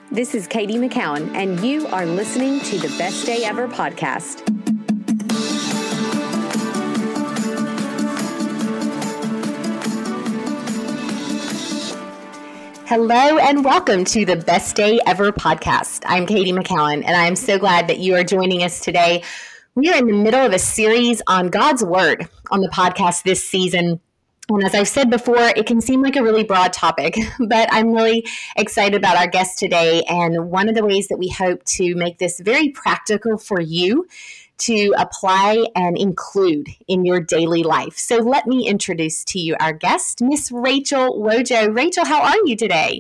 This is Katie McCowan, and you are listening to the Best Day Ever podcast. Hello and welcome to the Best Day Ever podcast. I'm Katie McCowan, and I'm so glad that you are joining us today. We are in the middle of a series on God's Word on the podcast this season. And as I've said before, it can seem like a really broad topic, but I'm really excited about our guest today. And one of the ways that we hope to make this very practical for you to apply and include in your daily life. So let me introduce to you our guest, Miss Rachel Wojo. Rachel, how are you today?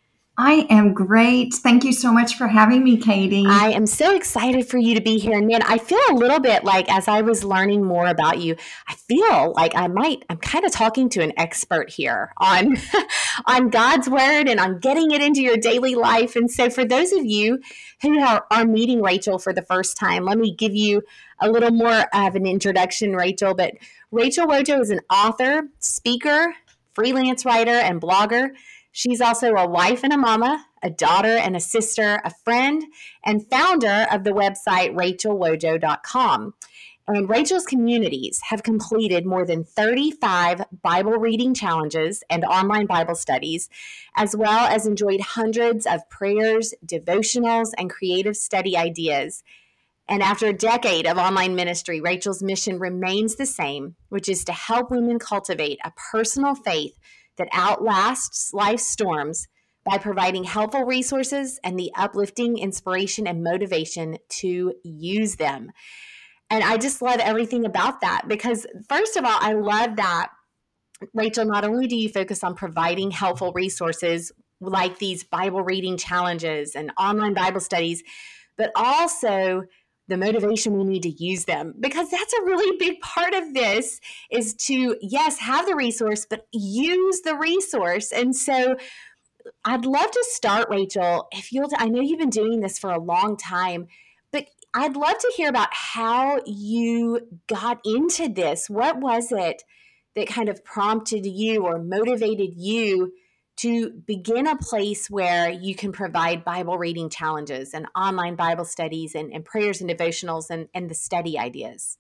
I am great. Thank you so much for having me, Katie. I am so excited for you to be here. And man, I feel a little bit like as I was learning more about you, I feel like I'm kind of talking to an expert here on, on God's Word and on getting it into your daily life. And so for those of you who are meeting Rachel for the first time, let me give you a little more of an introduction, Rachel. But Rachel Wojo is an author, speaker, freelance writer, and blogger. She's also a wife and a mama, a daughter and a sister, a friend, and founder of the website rachelwojo.com. And Rachel's communities have completed more than 35 Bible reading challenges and online Bible studies, as well as enjoyed hundreds of prayers, devotionals, and creative study ideas. And after a decade of online ministry, Rachel's mission remains the same, which is to help women cultivate a personal faith that outlasts life's storms by providing helpful resources and the uplifting inspiration and motivation to use them. And I just love everything about that because, first of all, I love that, Rachel, not only do you focus on providing helpful resources like these Bible reading challenges and online Bible studies, but also the motivation we need to use them, because that's a really big part of this is to, yes, have the resource, but use the resource. And so I'd love to start, Rachel, I know you've been doing this for a long time, but I'd love to hear about how you got into this. What was it that kind of prompted you or motivated you to begin a place where you can provide Bible reading challenges and online Bible studies and prayers and devotionals and the study ideas?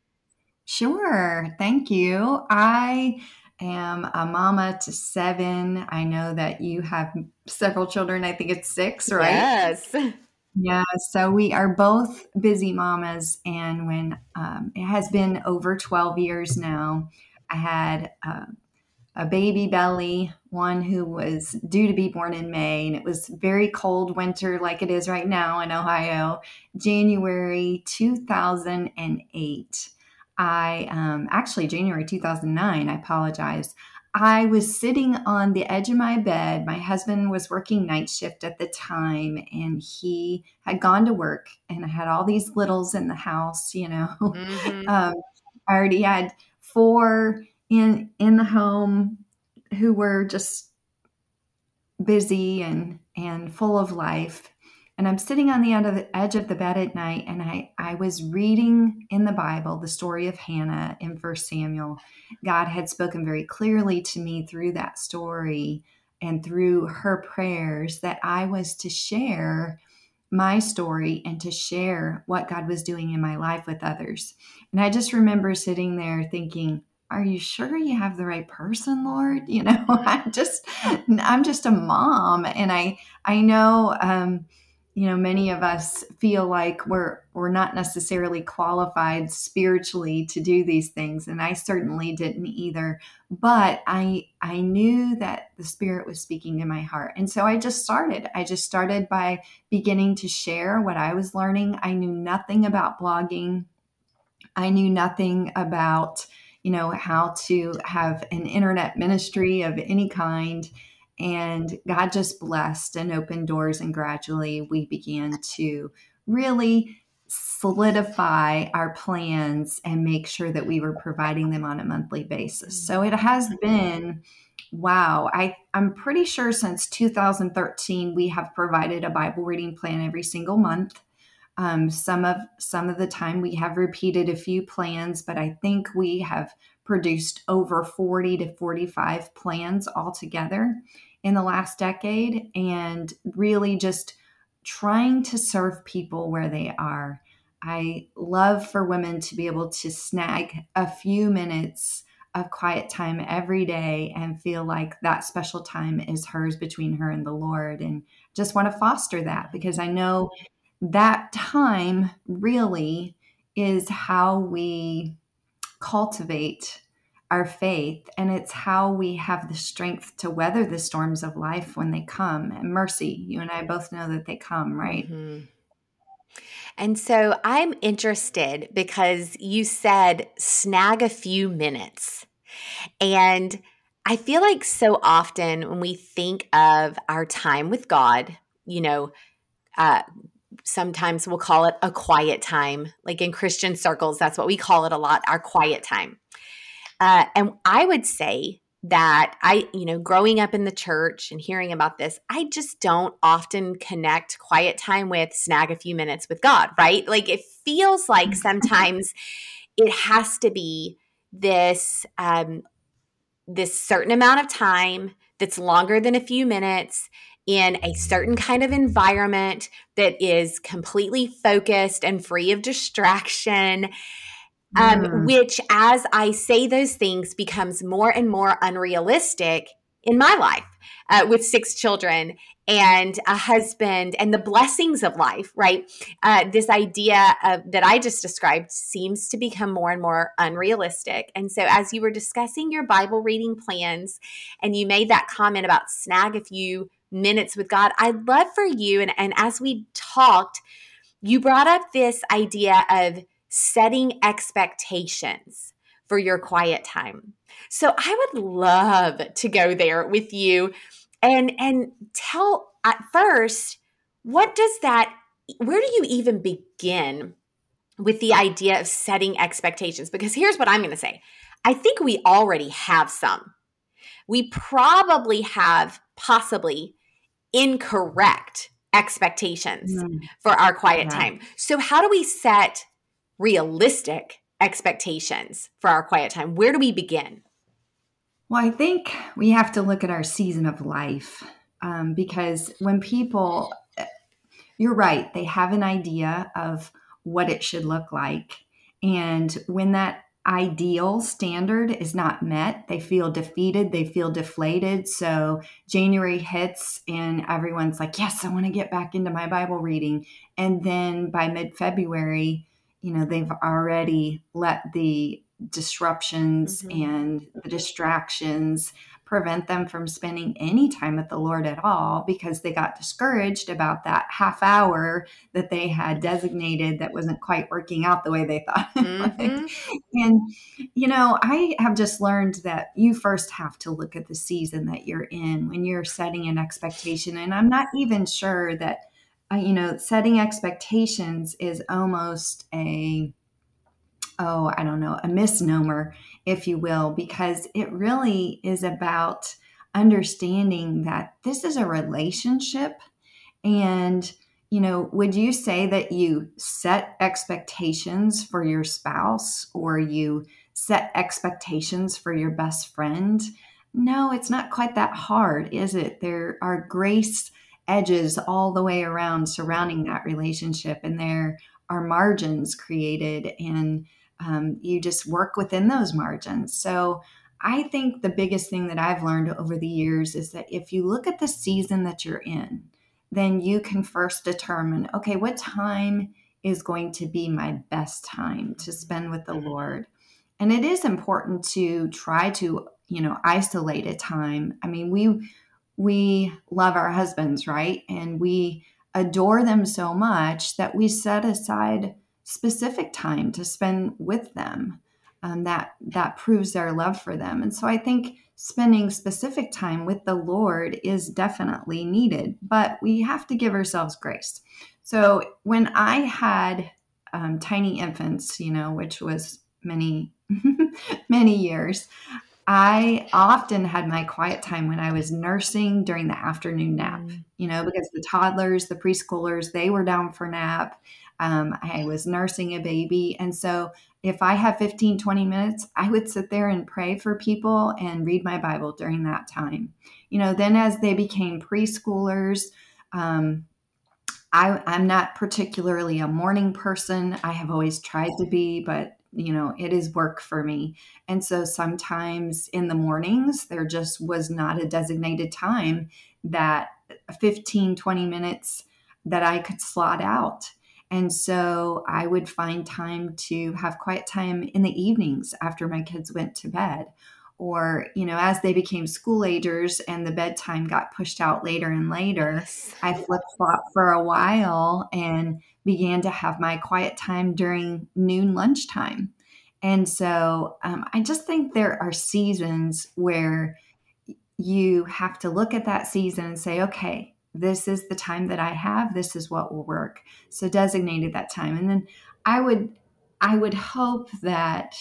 Sure. Thank you. I am a mama to 7. I know that you have several children. I think it's 6, right? Yes. Yeah. So we are both busy mamas. And when it has been over 12 years now, I had a baby belly, one who was due to be born in May, and it was very cold winter like it is right now in Ohio, January 2008. Actually January 2009, I apologize. I was sitting on the edge of my bed. My husband was working night shift at the time, and he had gone to work, and I had all these littles in the house, Mm-hmm. I already had 4 in the home who were just busy and full of life. And I'm sitting on the edge of the bed at night, and I was reading in the Bible the story of Hannah in 1 Samuel. God had spoken very clearly to me through that story and through her prayers that I was to share my story and to share what God was doing in my life with others. And I just remember sitting there thinking, are you sure you have the right person, Lord? I'm just a mom. And I know, many of us feel like we're not necessarily qualified spiritually to do these things. And I certainly didn't either, but I knew that the Spirit was speaking to my heart. And so I just started by beginning to share what I was learning. I knew nothing about blogging. I knew nothing about how to have an internet ministry of any kind. And God just blessed and opened doors. And gradually we began to really solidify our plans and make sure that we were providing them on a monthly basis. So it has been, wow. I'm pretty sure since 2013, we have provided a Bible reading plan every single month. Some of the time we have repeated a few plans, but I think we have produced over 40 to 45 plans altogether. in the last decade, and really just trying to serve people where they are. I love for women to be able to snag a few minutes of quiet time every day and feel like that special time is hers between her and the Lord. And just want to foster that, because I know that time really is how we cultivate our faith, and it's how we have the strength to weather the storms of life when they come. And mercy, you and I both know that they come, right? Mm-hmm. And so I'm interested because you said snag a few minutes. And I feel like so often when we think of our time with God, you know, uh, sometimes we'll call it a quiet time. Like in Christian circles, that's what we call it a lot, our quiet time. And I would say that growing up in the church and hearing about this, I just don't often connect quiet time with snag a few minutes with God, right? Like it feels like sometimes it has to be this certain amount of time that's longer than a few minutes in a certain kind of environment that is completely focused and free of distraction. Which, as I say those things, becomes more and more unrealistic in my life with 6 children and a husband and the blessings of life, right? This idea that I just described seems to become more and more unrealistic. And so as you were discussing your Bible reading plans and you made that comment about snag a few minutes with God, I'd love for you, and as we talked, you brought up this idea of setting expectations for your quiet time. So I would love to go there with you and tell at first, where do you even begin with the idea of setting expectations? Because here's what I'm going to say. I think we already have some. We probably have possibly incorrect expectations for our quiet time. So how do we set realistic expectations for our quiet time? Where do we begin? Well, I think we have to look at our season of life, because when people, you're right, they have an idea of what it should look like. And when that ideal standard is not met, they feel defeated, they feel deflated. So January hits and everyone's like, yes, I want to get back into my Bible reading. And then by mid-February, they've already let the disruptions and the distractions prevent them from spending any time with the Lord at all, because they got discouraged about that half hour that they had designated that wasn't quite working out the way they thought it would. And, I have just learned that you first have to look at the season that you're in when you're setting an expectation. And I'm not even sure that, setting expectations is almost a misnomer, if you will, because it really is about understanding that this is a relationship. And, would you say that you set expectations for your spouse or you set expectations for your best friend? No, it's not quite that hard, is it? There are grace edges all the way around surrounding that relationship, and there are margins created, and you just work within those margins. So I think the biggest thing that I've learned over the years is that if you look at the season that you're in, then you can first determine, okay, what time is going to be my best time to spend with the Lord? And it is important to try to, isolate a time. I mean, we love our husbands, right? And we adore them so much that we set aside specific time to spend with them. That proves their love for them. And so I think spending specific time with the Lord is definitely needed, but we have to give ourselves grace. So when I had tiny infants, which was many, many years, I often had my quiet time when I was nursing during the afternoon nap, because the toddlers, the preschoolers, they were down for nap. I was nursing a baby. And so if I have 15, 20 minutes, I would sit there and pray for people and read my Bible during that time. Then as they became preschoolers, um, I'm not particularly a morning person. I have always tried to be, but it is work for me. And so sometimes in the mornings, there just was not a designated time that 15, 20 minutes that I could slot out. And so I would find time to have quiet time in the evenings after my kids went to bed. Or, as they became school agers and the bedtime got pushed out later and later, Yes. I flip flop for a while and began to have my quiet time during noon lunchtime. And so I just think there are seasons where you have to look at that season and say, okay, this is the time that I have. This is what will work. So designated that time. And then I would hope that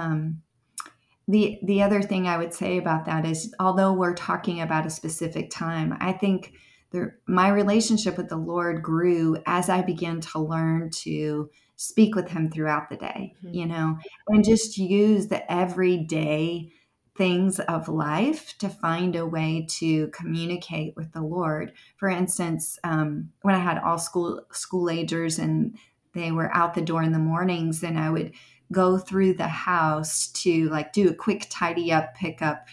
the other thing I would say about that is, although we're talking about a specific time, I think my relationship with the Lord grew as I began to learn to speak with Him throughout the day, and just use the everyday things of life to find a way to communicate with the Lord. For instance, when I had all school agers and they were out the door in the mornings, then I would go through the house to do a quick tidy up, pick up,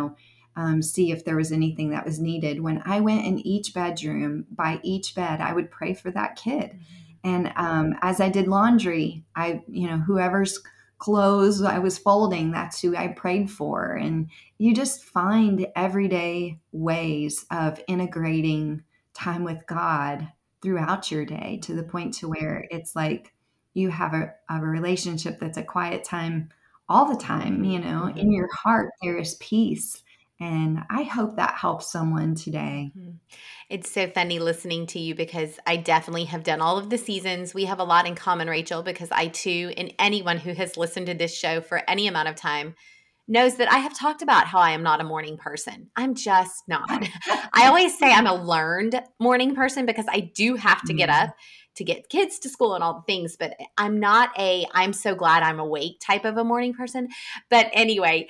see if there was anything that was needed. When I went in each bedroom, by each bed, I would pray for that kid. And as I did laundry, whoever's clothes I was folding, that's who I prayed for. And you just find everyday ways of integrating time with God throughout your day, to the point to where it's like you have a relationship that's a quiet time all the time. In your heart, there is peace. And I hope that helps someone today. It's so funny listening to you, because I definitely have done all of the seasons. We have a lot in common, Rachel, because I too, and anyone who has listened to this show for any amount of time knows that I have talked about how I am not a morning person. I'm just not. I always say I'm a learned morning person, because I do have to get up to get kids to school and all the things, but I'm not I'm so glad I'm awake type of a morning person. But anyway,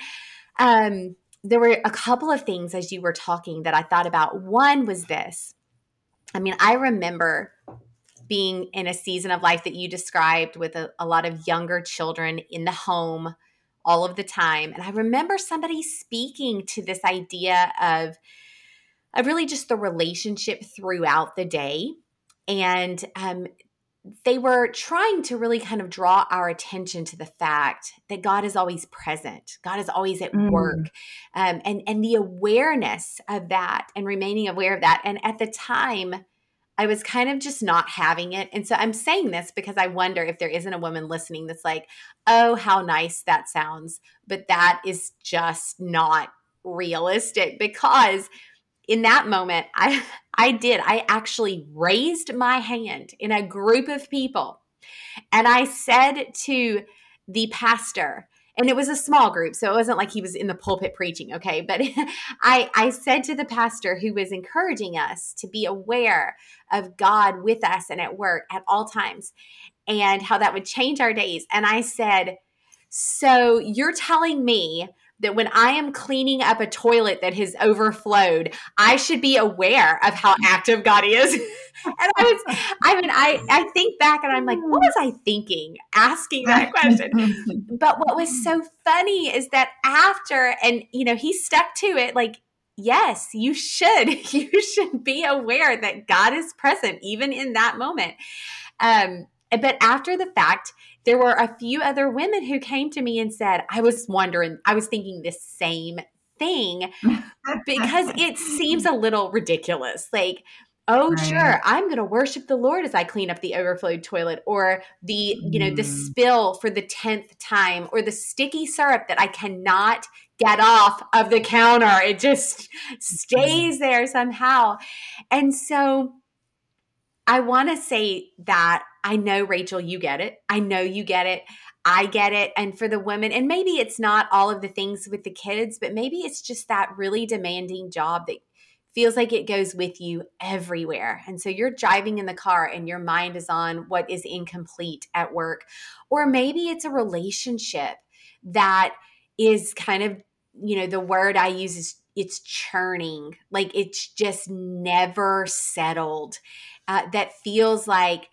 there were a couple of things as you were talking that I thought about. One was this. I mean, I remember being in a season of life that you described with a lot of younger children in the home all of the time. And I remember somebody speaking to this idea of really just the relationship throughout the day. And they were trying to really kind of draw our attention to the fact that God is always present. God is always at work. And the awareness of that, and remaining aware of that. And at the time, I was kind of just not having it. And so I'm saying this because I wonder if there isn't a woman listening that's like, oh, how nice that sounds. But that is just not realistic, because in that moment, I actually raised my hand in a group of people, and I said to the pastor, and it was a small group, so it wasn't like he was in the pulpit preaching, okay? But I said to the pastor who was encouraging us to be aware of God with us and at work at all times, and how that would change our days. And I said, so you're telling me that when I am cleaning up a toilet that has overflowed, I should be aware of how active God is? And I think back and I'm like, what was I thinking asking that question? But what was so funny is that after, and he stuck to it, like, yes, you should be aware that God is present even in that moment. But after the fact, there were a few other women who came to me and said, I was thinking the same thing, because it seems a little ridiculous. Like, oh, Right. sure, I'm going to worship the Lord as I clean up the overflowed toilet, or the spill for the 10th time, or the sticky syrup that I cannot get off of the counter. It just stays there somehow. And so I want to say that I know, Rachel, you get it. I know you get it. I get it. And for the women, and maybe it's not all of the things with the kids, but maybe it's just that really demanding job that feels like it goes with you everywhere. And so you're driving in the car and your mind is on what is incomplete at work. Or maybe it's a relationship that is kind of, the word I use is it's churning, like it's just never settled. That feels like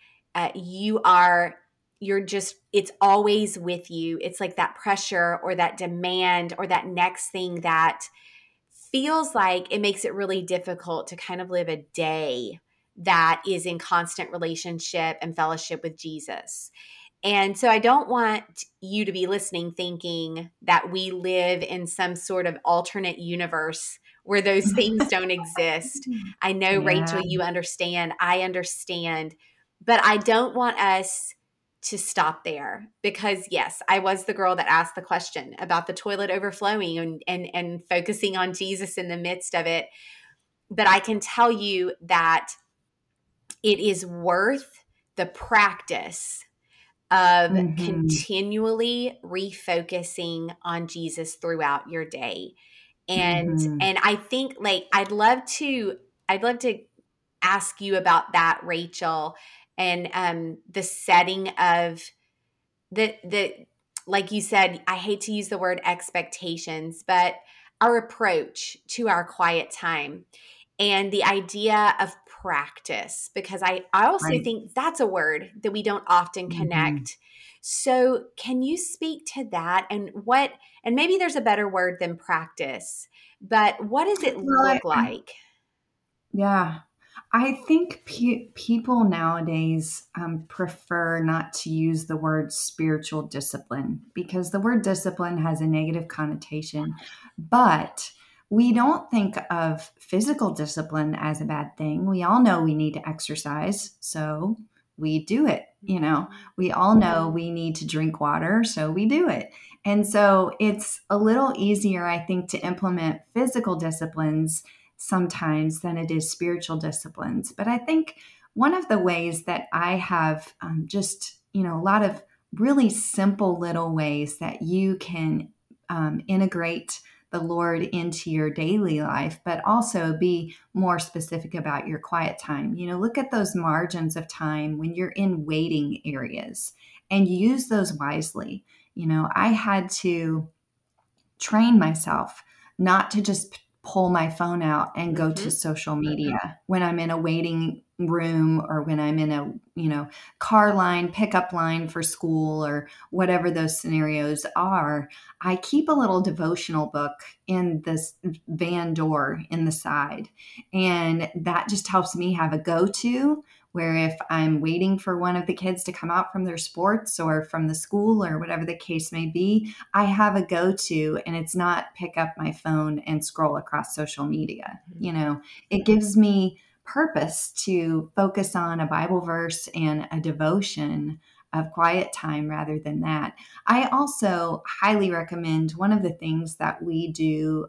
you're just, it's always with you. It's like that pressure or that demand or that next thing that feels like it makes it really difficult to kind of live a day that is in constant relationship and fellowship with Jesus. And so I don't want you to be listening thinking that we live in some sort of alternate universe where those things don't exist. I know, Yeah. Rachel, you understand. I understand. But I don't want us to stop there because, yes, I was the girl that asked the question about the toilet overflowing and focusing on Jesus in the midst of it. But I can tell you that it is worth the practice of Mhm. continually refocusing on Jesus throughout your day. And Mhm. and I think like I'd love to ask you about that, Rachel, and the setting of the like you said, I hate to use the word expectations, but our approach to our quiet time and the idea of practice, because I also Right. think that's a word that we don't often Mhm. connect. So can you speak to that and maybe there's a better word than practice, but what does it Well, look like? yeah. I think people nowadays prefer not to use the word spiritual discipline because the word discipline has a negative connotation. But we don't think of physical discipline as a bad thing. We all know we need to exercise, so we do it. We all know we need to drink water, so we do it. And so it's a little easier, I think, to implement physical disciplines sometimes than it is spiritual disciplines. But I think one of the ways that I have a lot of really simple little ways that you can integrate the Lord into your daily life, but also be more specific about your quiet time. Look at those margins of time when you're in waiting areas and use those wisely. I had to train myself not to just pull my phone out and go to Mm-hmm. social media when I'm in a waiting room or when I'm in a, car line, pickup line for school or whatever those scenarios are. I keep a little devotional book in this van door in the side. And that just helps me have a go-to where if I'm waiting for one of the kids to come out from their sports or from the school or whatever the case may be, I have a go to, and it's not pick up my phone and scroll across social media. It gives me purpose to focus on a Bible verse and a devotion of quiet time rather than that. I also highly recommend one of the things that we do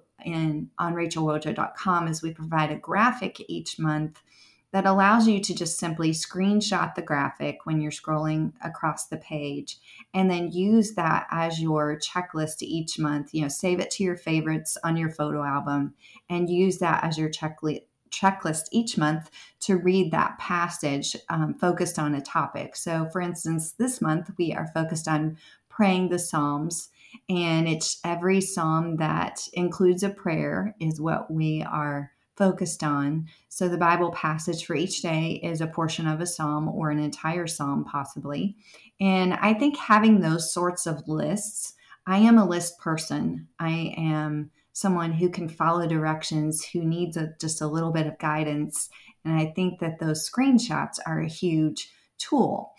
on rachelwojo.com is we provide a graphic each month that allows you to just simply screenshot the graphic when you're scrolling across the page and then use that as your checklist each month. Save it to your favorites on your photo album and use that as your checklist each month to read that passage focused on a topic. So, for instance, this month we are focused on praying the Psalms, and it's every psalm that includes a prayer is what we are focused on. So the Bible passage for each day is a portion of a psalm or an entire psalm, possibly. And I think having those sorts of lists, I am a list person. I am someone who can follow directions, who needs just a little bit of guidance. And I think that those screenshots are a huge tool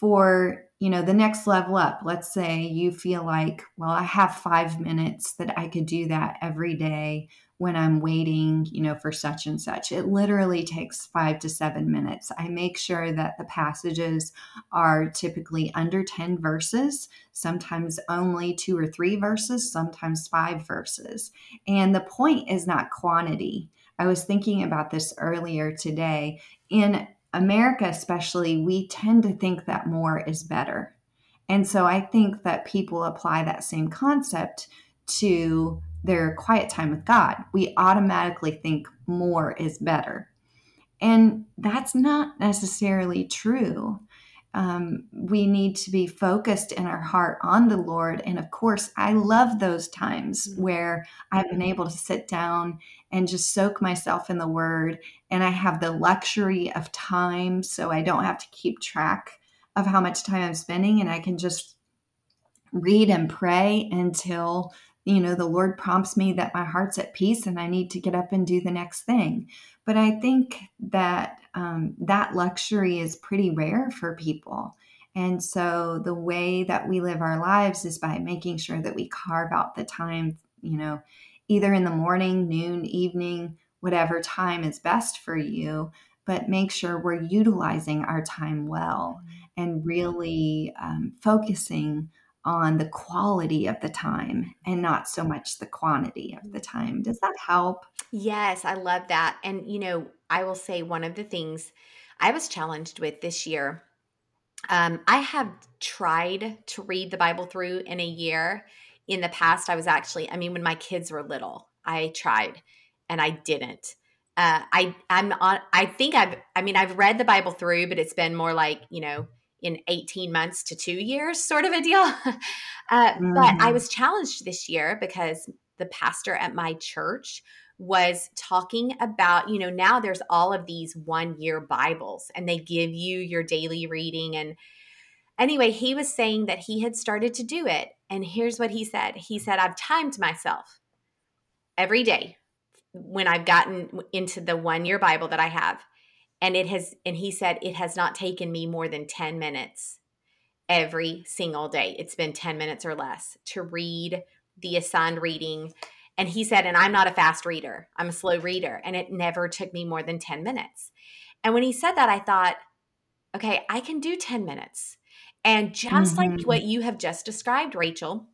for the next level up. Let's say you feel like, well, I have 5 minutes that I could do that every day when I'm waiting, for such and such. It literally takes 5 to 7 minutes. I make sure that the passages are typically under 10 verses, sometimes only 2 or 3 verses, sometimes 5 verses. And the point is not quantity. I was thinking about this earlier today. In America, especially, we tend to think that more is better. And so I think that people apply that same concept to their quiet time with God. We automatically think more is better. And that's not necessarily true. We need to be focused in our heart on the Lord. And of course, I love those times where I've been able to sit down and just soak myself in the Word. And I have the luxury of time, so I don't have to keep track of how much time I'm spending. And I can just read and pray until the Lord prompts me that my heart's at peace and I need to get up and do the next thing. But I think that that luxury is pretty rare for people. And so the way that we live our lives is by making sure that we carve out the time, either in the morning, noon, evening, whatever time is best for you, but make sure we're utilizing our time well and really focusing on the quality of the time and not so much the quantity of the time. Does that help? Yes, I love that. And, I will say one of the things I was challenged with this year, I have tried to read the Bible through in a year. In the past, when my kids were little, I tried and I didn't. I've read the Bible through, but it's been more like, in 18 months to 2 years sort of a deal. But I was challenged this year because the pastor at my church was talking about, now there's all of these 1-year Bibles and they give you your daily reading. And anyway, he was saying that he had started to do it. And here's what he said. He said, I've timed myself every day when I've gotten into the 1-year Bible that I have. And he said, it has not taken me more than 10 minutes every single day. It's been 10 minutes or less to read the assigned reading. And he said, and I'm not a fast reader, I'm a slow reader. And it never took me more than 10 minutes. And when he said that, I thought, okay, I can do 10 minutes. And just like what you have just described, Rachel,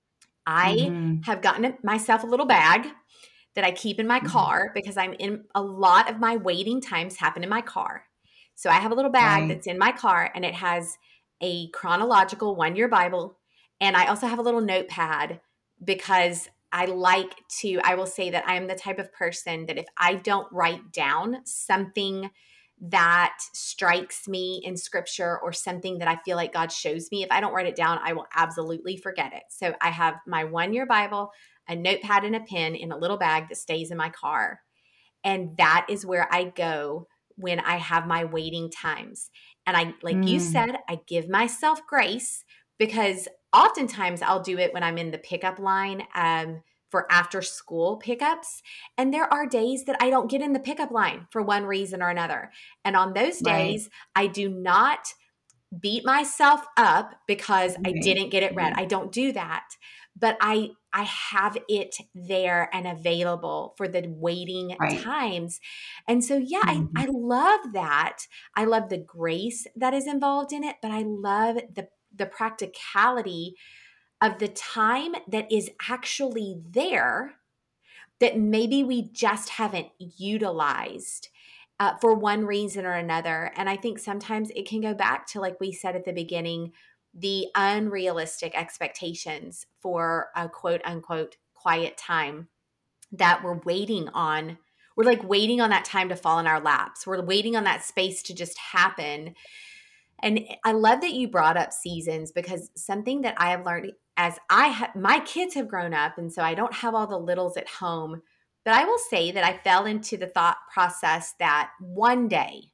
I have gotten myself a little bag that I keep in my car because a lot of my waiting times happen in my car. So I have a little bag that's in my car and it has a chronological 1-year Bible. And I also have a little notepad because I will say that I am the type of person that if I don't write down something that strikes me in scripture or something that I feel like God shows me, if I don't write it down, I will absolutely forget it. So I have my 1-year Bible, a notepad and a pen in a little bag that stays in my car. And that is where I go when I have my waiting times. And you said, I give myself grace because oftentimes I'll do it when I'm in the pickup line for after school pickups. And there are days that I don't get in the pickup line for one reason or another. And on those days, I do not beat myself up because I didn't get it read. I don't do that. But I have it there and available for the waiting times. And so, I love that. I love the grace that is involved in it, but I love the practicality of the time that is actually there that maybe we just haven't utilized for one reason or another. And I think sometimes it can go back to, like we said at the beginning, the unrealistic expectations for a quote unquote quiet time that we're waiting on. We're like waiting on that time to fall in our laps. We're waiting on that space to just happen. And I love that you brought up seasons because something that I have learned as my kids have grown up, and so I don't have all the littles at home, but I will say that I fell into the thought process that one day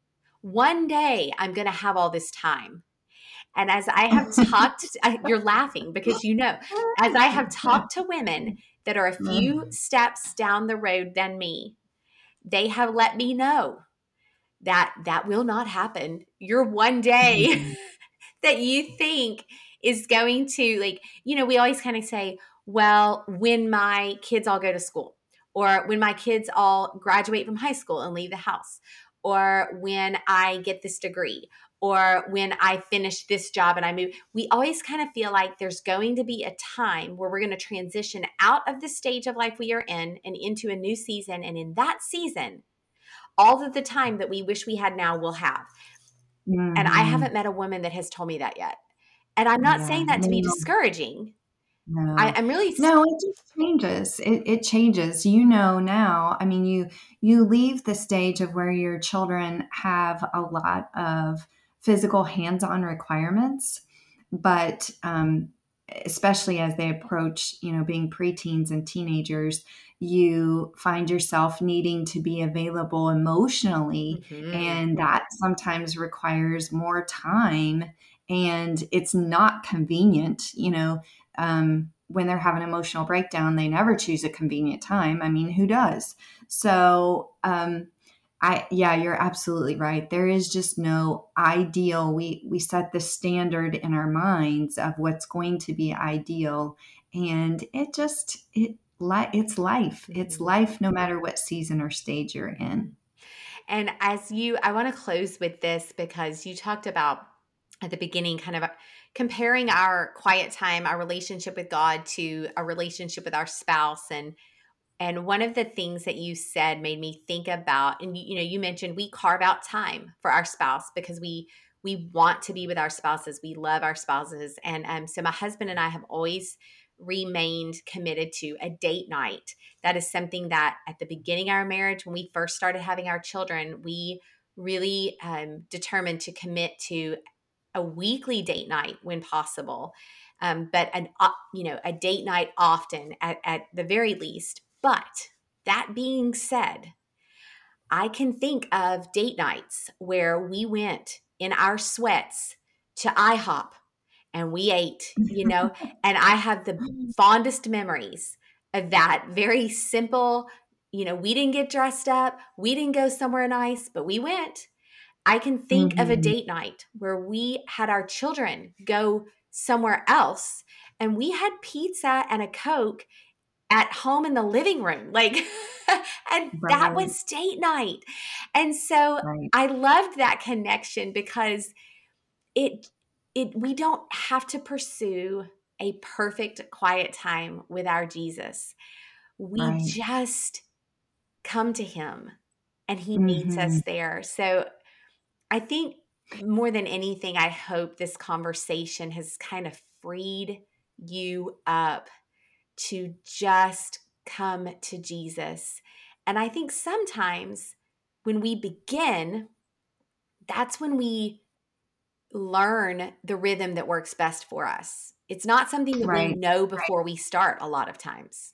I'm going to have all this time. And as I have talked, you're laughing because as I have talked to women that are a few steps down the road than me, they have let me know that will not happen. Your one day that you think is going to, we always kind of say, well, when my kids all go to school, or when my kids all graduate from high school and leave the house, or when I get this degree, or when I finish this job and I move. We always kind of feel like there's going to be a time where we're going to transition out of the stage of life we are in and into a new season. And in that season, all of the time that we wish we had now, we'll have. And I haven't met a woman that has told me that yet. And I'm not saying that to be discouraging, No, I'm really, no, it just changes. It changes. Now. I mean, you leave the stage of where your children have a lot of physical hands-on requirements, but especially as they approach, being preteens and teenagers, you find yourself needing to be available emotionally, Mhm. and that sometimes requires more time, and it's not convenient. When they're having an emotional breakdown, they never choose a convenient time. I mean, who does? So, yeah, you're absolutely right. There is just no ideal. We set the standard in our minds of what's going to be ideal, and it's life. It's Mhm. life, no matter what season or stage you're in. Mhm. And I want to close with this because you talked about at the beginning kind of comparing our quiet time, our relationship with God to a relationship with our spouse. And one of the things that you said made me think about, and you mentioned we carve out time for our spouse because we want to be with our spouses. We love our spouses. And so my husband and I have always remained committed to a date night. That is something that at the beginning of our marriage, when we first started having our children, we really determined to commit to a weekly date night when possible, but a date night often at the very least. But that being said, I can think of date nights where we went in our sweats to IHOP and we ate, and I have the fondest memories of that very simple. We didn't get dressed up, we didn't go somewhere nice, but we went. I can think of a Mhm. date night where we had our children go somewhere else and we had pizza and a Coke at home in the living room. Like, and that Right, was date night. And so right, I loved that connection because it, we don't have to pursue a perfect quiet time with our Jesus. We right. just come to him and he meets Hmm. us there. So I think more than anything, I hope this conversation has kind of freed you up to just come to Jesus. And I think sometimes when we begin, that's when we learn the rhythm that works best for us. It's not something that we Right. know before we start a lot of times.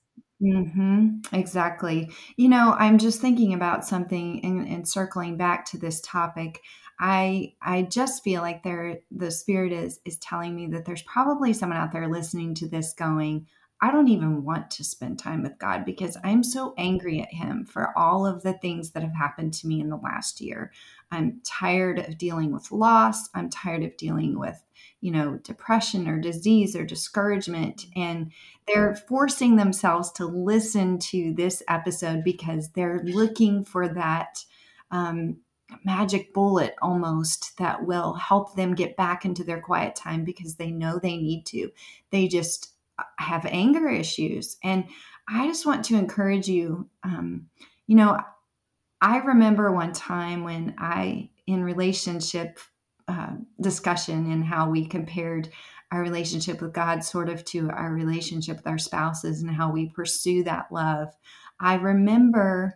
Exactly. I'm just thinking about something, and circling back to this topic. I just feel like the spirit is telling me that there's probably someone out there listening to this going, I don't even want to spend time with God because I'm so angry at him for all of the things that have happened to me in the last year. I'm tired of dealing with loss. I'm tired of dealing with, depression or disease or discouragement. And they're forcing themselves to listen to this episode because they're looking for that um, magic bullet almost that will help them get back into their quiet time because they know they need to. They just have anger issues. And I just want to encourage you. You know, I remember one time when in relationship discussion, and how we compared our relationship with God sort of to our relationship with our spouses and how we pursue that love. I remember,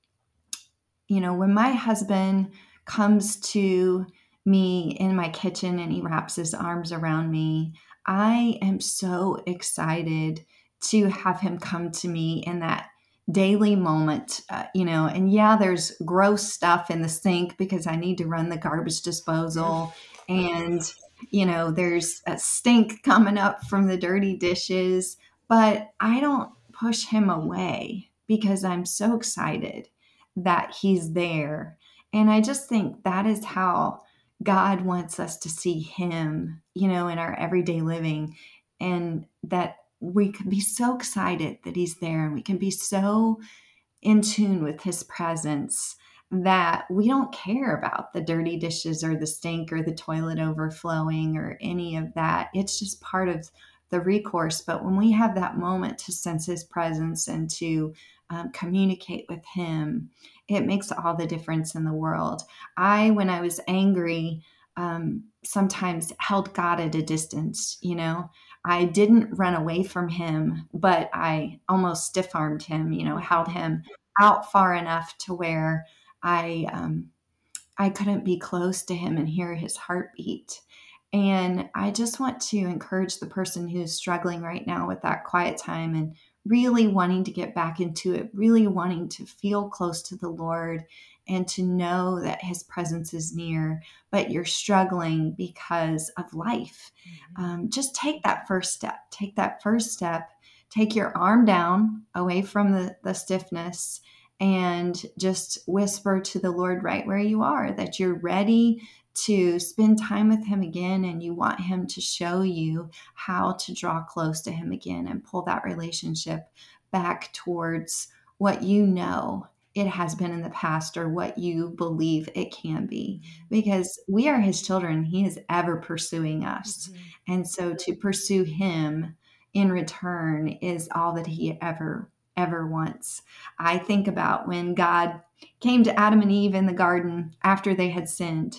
when my husband comes to me in my kitchen and he wraps his arms around me, I am so excited to have him come to me in that daily moment, and yeah, there's gross stuff in the sink because I need to run the garbage disposal. And, there's a stink coming up from the dirty dishes, but I don't push him away because I'm so excited that he's there. And I just think that is how God wants us to see him, in our everyday living. And that we can be so excited that he's there, and we can be so in tune with his presence that we don't care about the dirty dishes or the stink or the toilet overflowing or any of that. It's just part of the recourse. But when we have that moment to sense his presence and to communicate with him, it makes all the difference in the world. When I was angry, sometimes held God at a distance. I didn't run away from him, but I almost stiff-armed him, held him out far enough to where I couldn't be close to him and hear his heartbeat. And I just want to encourage the person who's struggling right now with that quiet time and really wanting to get back into it, really wanting to feel close to the Lord and to know that his presence is near, but you're struggling because of life. Just take that first step. Take that first step. Take your arm down away from the stiffness and just whisper to the Lord right where you are that you're ready to spend time with him again, and you want him to show you how to draw close to him again and pull that relationship back towards what you know it has been in the past or what you believe it can be, because we are his children. He is ever pursuing us. And so to pursue him in return is all that he ever wants. I think about when God came to Adam and Eve in the garden after they had sinned.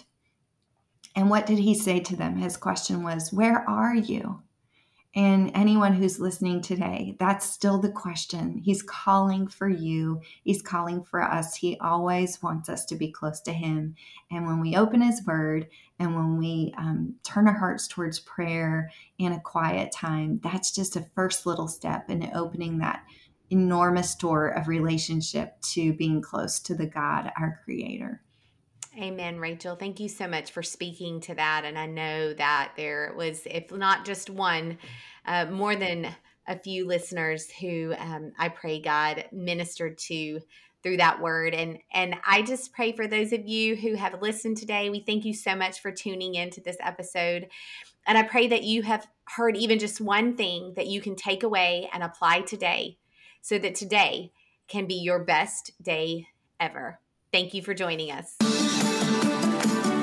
And what did he say to them? His question was, "Where are you?" And anyone who's listening today, that's still the question. He's calling for you. He's calling for us. He always wants us to be close to him. And when we open his word and when we turn our hearts towards prayer in a quiet time, that's just a first little step in opening that enormous door of relationship to being close to the God, our creator. Amen, Rachel. Thank you so much for speaking to that. And I know that there was, if not just one, more than a few listeners who I pray God ministered to through that word. And I just pray for those of you who have listened today. We thank you so much for tuning into this episode. And I pray that you have heard even just one thing that you can take away and apply today so that today can be your best day ever. Thank you for joining us.